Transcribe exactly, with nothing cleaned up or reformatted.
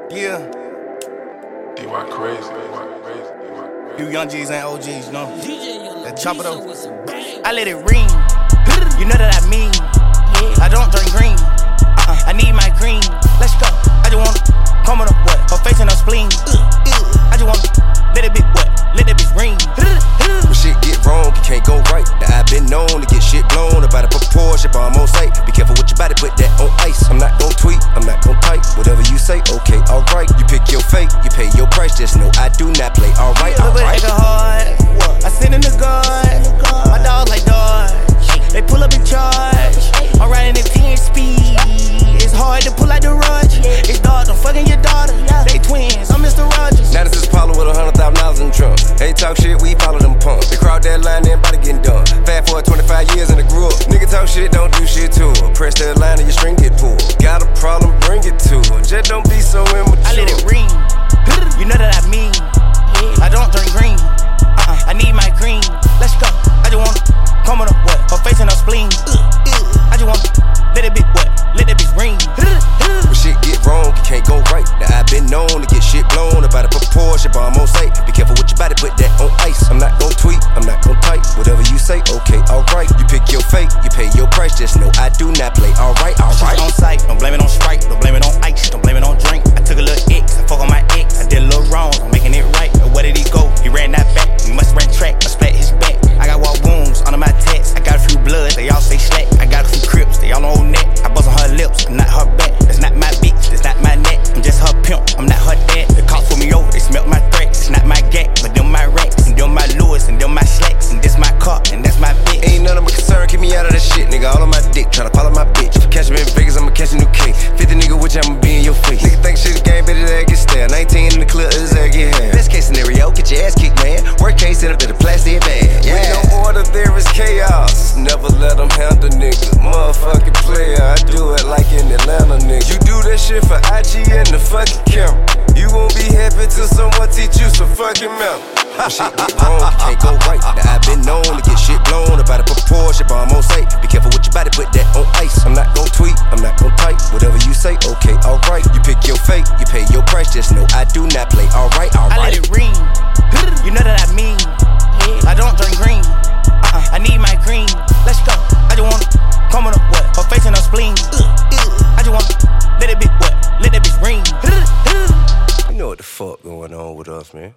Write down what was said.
Yeah. D Y crazy, D Y crazy, D Y crazy. You young G's and O Gs, you know? That chopper though. I let it ring. You know that I mean. I don't drink green. Uh-uh. I need my green. Let's go. I just wanna come on up what? Her face and her spleen. I just wanna let it be what? Let it be green. When shit get wrong, you can't go right. Now I've been known to get shit blown about a proportion, but I'm on sight. Be careful with your body, put that on ice. I'm not gon' tweet, I'm not gon' type. Whatever you say, okay, alright. You pick your fate, you pay your price. Just know I do not play. Alright, alright. Hard. I sit in the guard. My dogs like dogs. They pull up in charge. I'm riding at ten speed. It's hard to pull out the rush. It's dogs, I'm fucking your daughter. They twins, I'm Mister Rogers. Now this is Paulo with a hundred thousand dollars in the trunk. They talk shit, we follow them punks. They crowd that line, everybody getting done. Fast forward twenty-five years and I grew up. Nigga talk shit, don't do shit to her. Press that line and your string get pulled. Got a problem, bring it to her. Just don't be so immature. I let it ring. You know that I mean. I don't drink green. Uh-uh. I need my green. Let's go. I just wanna come on up what? Her face and her spleen. I just wanna let it be what? Let it be green. When shit get wrong, you can't go right. Now I've been known to get shit blown about a proportion, but I'm on sight. Be careful with your body, put that on ice. I'm not gon' tweet, I'm not gon' type. Whatever you say, okay, alright. You pick your fate, you pay your price. Just know I do not play. Alright, alright. She's on sight, don't blame it on Sprite, don't blame it on ice, don't blame it on drink. I took a little X, I fuck on my ex. I did a little wrong, I'm making it right. But where did he go? He ran that back. He must ran track, I splat his back. I got walk wounds under my tats. I got a few bloods, they all say slack. I got a few crips, they all on old neck. I buzz on her lips, I'm not her back. That's not my bitch, that's not my neck. I'm just her pimp, I'm not her dad. The cops pull me over, they smelt my threats. It's not my gap, but them my racks. And them my Lewis, and them my slacks. And this my car, and that's my bitch. Ain't none of my concern, keep me out of that shit, nigga. All on my dick, tryna follow my bitch. If you catch me in Vegas, I'ma catch a new king. fifty nigga, which I'ma be in your face. Nigga think shit the game, better than get stale. nineteen in the clip, his ass get hand. Best case scenario, get your ass kicked, man. Worst case, set up in a plastic bag. Yeah. With no order, there is chaos. Never let them handle nigga. Motherfucking player, I do it like in Atlanta, nigga. You do that shit for I G and the fucking camera. You won't be happy till someone teach you some fucking mouth. When shit get wrong, you can't go right. Now